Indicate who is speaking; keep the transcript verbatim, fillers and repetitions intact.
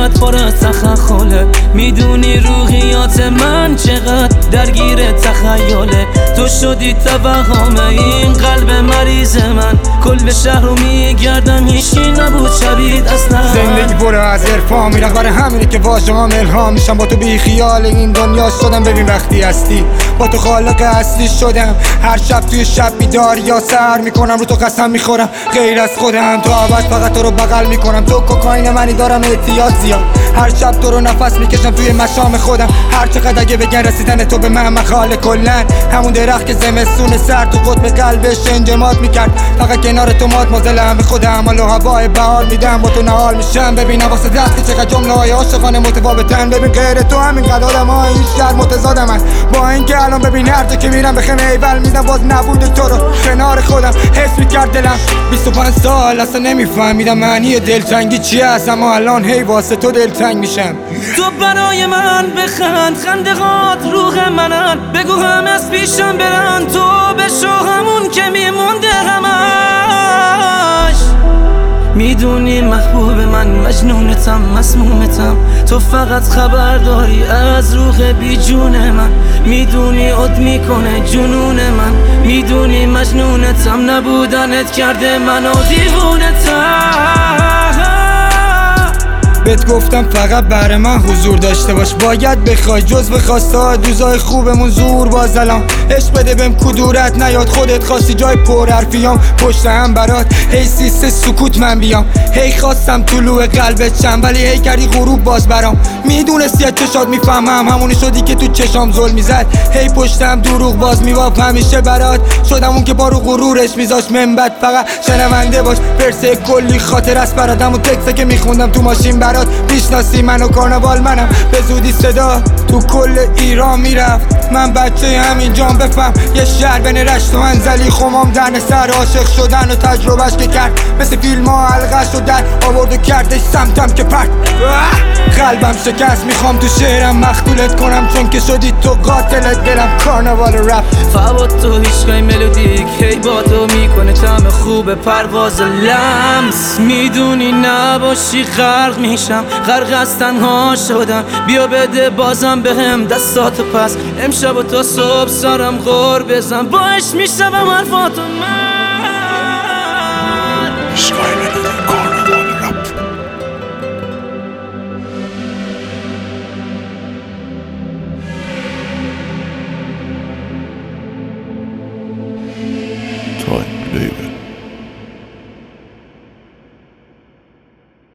Speaker 1: اینقدر پر از تخخله. میدونی روحیات من چقدر درگیر تخیله. تو شدی توهمه این قلب مریض من. کل شهر رو میگردم هیچی نبود شبید اصلا.
Speaker 2: زندگی برو از عرفان میرخ برای همینه که واژه هم الهام میشم. با تو بی خیال این دنیا شدم. ببین وقتی هستی با تو خالق اصلی شدم. هر شب توی شب بیدار یا سر میکنم رو تو قسم میخورم غیر از خودم. تو عوض فقط تو رو بغل میکنم. تو کوکائین منی دارم احتیاط زیاد. هر شب تو رو نفس میکشم توی مشام خودم. هر چقدر اگه بگن رسیدن تو به من مخال کلن. همون درخت که زمستون سر تو قطب قلبش انجماد میکرد. فقط کنار تو مات مازلم به خودم. حال و هوای بهار میدم با تو نهال میشم. ببینم واسه دست چقدر جمله های عاشقانه متفاوتن. ببین غیر تو همینقدر آدم ها این شهر متضادم هست. با اینکه الان ببین هر جا که میرم به خیمه ایول میدم باز نبود تو رو کنار خودم حس میکرد دلم. بیست و پنج سال اصلا نمیفهمیدم معنی دلتنگی چیه است. اما الان هی واسه تو دلتنگ میشم.
Speaker 1: تو برای من بخند خندقات روح منن. بگو هم از پیشم برن تو بشو همون که میمونده همش. میدونی محبوب من مجنونتم مسمومتم. تو فقط خبر داری از روح بی جون من. میدونی عد میکنه جنون من. میدونی مجنونتم نبودنت کرده منو دیوونتم.
Speaker 2: بهت گفتم فقط برای من حضور داشته باش. باید بخوای جز به خواسته ها دوزای خوبمون زور باز الان. عشق بده بهم کدورت نیاد. خودت خواستی جای پر حرفیام پشت هم برات. هی سیسه سکوت من بیام. هی خواستم طلوع قلبت چم ولی هی کردی غروب باز برام. میدونستی از چشات میفهمم همونی شدی که تو چشام ظلم میزد. هی پشتم دروغ باز میواف همیشه برات. شدم اون که بارو غرورش میذاش منبت فقط شنونده باش. ورسه کلی خاطر است براتم و تکسه که میخوندم تو ماشین برات. میشناسی منو کارناوال منم. به زودی صدا تو کل ایران میرفت. من بچه همین جان بفهم یه شهر بین رشت و انزلی. خمام درن سر عاشق شدن و تجربهش که کرد. مثل فیلم ها حلقش رو در آورد و کردش سمتم که پرد. قلبم شکست میخوام تو شعرم مختولت کنم. چون که شدی تو قاتلت دلم کارناوال رپ.
Speaker 1: فوات تو هیچگاهی ملودیک هی با تو میکنه طعم خوب پرواز لمس. میدونی نباشی غرق میشم. غرق از تنها شدم. بیا بده بازم بهم دستاتو پس. امشب و تا صبح سرم غور بزن. باش میشنوم حرفاتو من.
Speaker 3: Tight, leave it.